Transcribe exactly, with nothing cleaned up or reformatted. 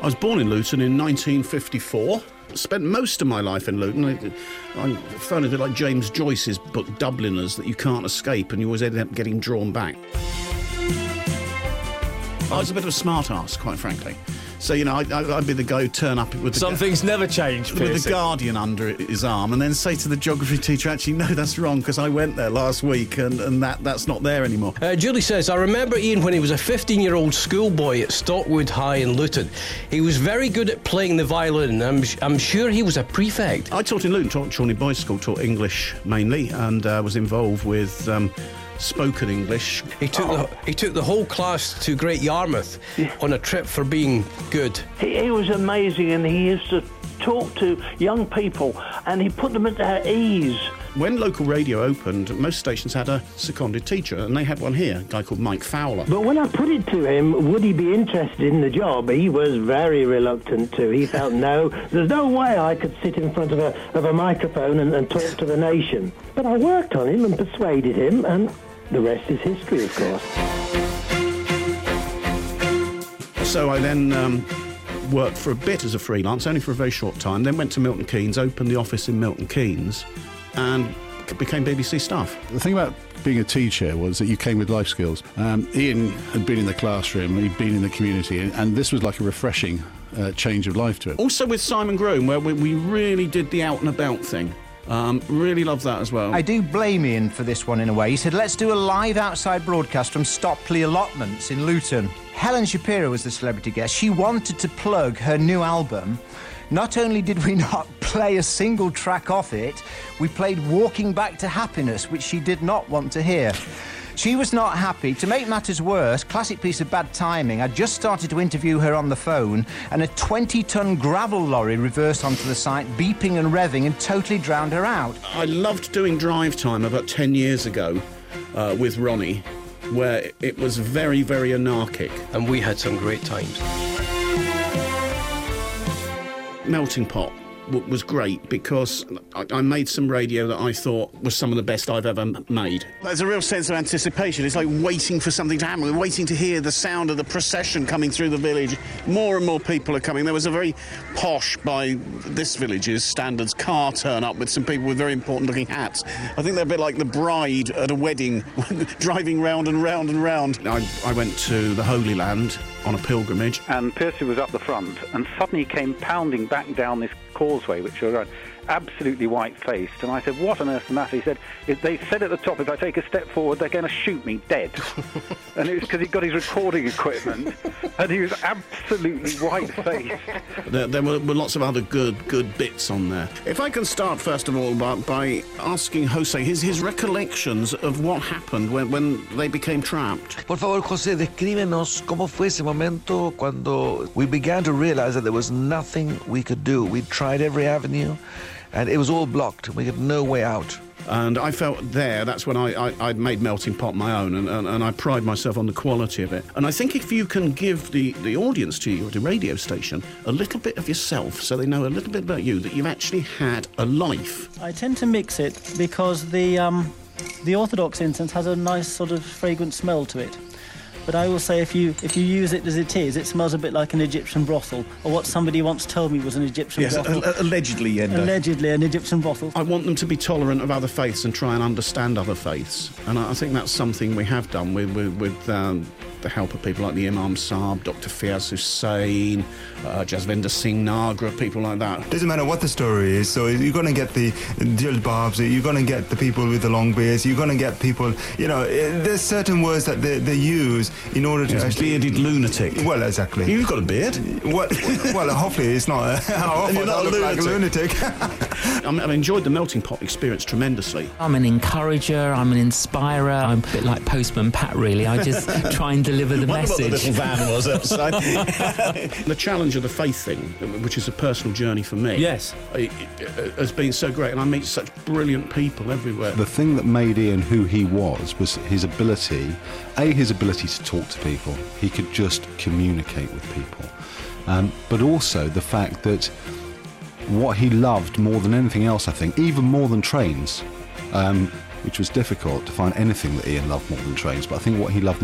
I was born in Luton in nineteen fifty-four. Spent most of my life in Luton. I, I found it like James Joyce's book Dubliners, that you can't escape and you always end up getting drawn back. I was a bit of a smart ass, quite frankly. So, you know, I'd, I'd be the guy who'd turn up with the... Some things never change, With Piercy. the Guardian under his arm and then say to the geography teacher, actually, no, that's wrong, because I went there last week and, and that, that's not there anymore. Uh, Julie says, I remember Ian when he was a fifteen-year-old schoolboy at Stockwood High in Luton. He was very good at playing the violin. I'm, I'm sure he was a prefect. I taught in Luton, taught at Chorley Boys' School, taught English mainly, and uh, was involved with... Um, spoken English. He took Oh. the he took the whole class to Great Yarmouth on a trip for being good. He, he was amazing, and he used to talk to young people and he put them at their ease. When local radio opened, most stations had a seconded teacher, and they had one here, a guy called Mike Fowler. But when I put it to him, would he be interested in the job, he was very reluctant to. He felt, no, there's no way I could sit in front of a, of a microphone and, and talk to the nation. But I worked on him and persuaded him, and the rest is history, of course. So I then um, worked for a bit as a freelance, only for a very short time, then went to Milton Keynes, opened the office in Milton Keynes, and became B B C staff. The thing about being a teacher was that you came with life skills. Um, Ian had been in the classroom, he'd been in the community, and, and this was like a refreshing uh, change of life to it. Also with Simon Groom, where we, we really did the out and about thing. Um, really love that as well. I do blame Ian for this one in a way. He said, let's do a live outside broadcast from Stopley Allotments in Luton. Helen Shapiro was the celebrity guest. She wanted to plug her new album. Not only did we not play a single track off it, we played Walking Back to Happiness, which she did not want to hear. She was not happy. To make matters worse, classic piece of bad timing, I just started to interview her on the phone, and a twenty-ton gravel lorry reversed onto the site, beeping and revving, and totally drowned her out. I loved doing Drive Time about ten years ago uh, with Ronnie, where it was very, very anarchic. And we had some great times. Melting Pot w- was great because I-, I made some radio that I thought was some of the best I've ever m- made. There's a real sense of anticipation. It's like waiting for something to happen. We're waiting to hear the sound of the procession coming through the village. More and more people are coming. There was a very posh, by this village's standards, car turn up with some people with very important looking hats. I think they're a bit like the bride at a wedding, driving round and round and round. I, I went to the Holy Land on a pilgrimage. And Piercy was up the front, and suddenly he came pounding back down this causeway, which was absolutely white-faced. And I said, what on earth's the matter? He said, they said at the top, if I take a step forward, they're going to shoot me dead. And it was because he'd got his recording equipment, and he was absolutely white-faced. There, there were, were lots of other good, good bits on there. If I can start, first of all, by, by asking Jose his, his recollections of what happened when, when they became trapped. Por favor, José, descríbenos cómo fue ese momento cuando we began to realize that there was nothing we could do. We tried every avenue, and it was all blocked. We had no way out. And I felt there, that's when I, I, I'd made Melting Pot my own, and, and, and I pride myself on the quality of it. And I think if you can give the, the audience to you at a radio station a little bit of yourself, so they know a little bit about you, that you've actually had a life. I tend to mix it because the, um, the Orthodox incense has a nice sort of fragrant smell to it. But I will say if you if you use it as it is, it smells a bit like an Egyptian brothel, or what somebody once told me was an Egyptian yes, brothel. a- allegedly, Endo. Allegedly, an Egyptian brothel. I want them to be tolerant of other faiths and try and understand other faiths. And I I think that's something we have done with, with, with um, the help of people like the Imam Saab, Doctor Fiaz Hussain, uh, Jasvinder Singh Nagra, people like that. Doesn't matter what the story is, so you're going to get the jilbabs, you're going to get the people with the long beards, you're going to get people, you know, there's certain words that they, they use in order to He's a actually... bearded lunatic. Well, exactly. You've got a beard. Well, well hopefully it's not a... You're not a look like a lunatic. I mean, I've enjoyed the Melting Pot experience tremendously. I'm an encourager, I'm an inspirer, I'm a bit like Postman Pat, really. I just try and deliver the Wonder message. what the little van was outside. The challenge of the faith thing, which is a personal journey for me, Yes. it, it has been so great, and I meet such brilliant people everywhere. The thing that made Ian who he was was his ability, A, his ability to talk to people. He could just communicate with people. Um, but also the fact that what he loved more than anything else, I think, even more than trains, um, which was difficult to find anything that Ian loved more than trains, but I think what he loved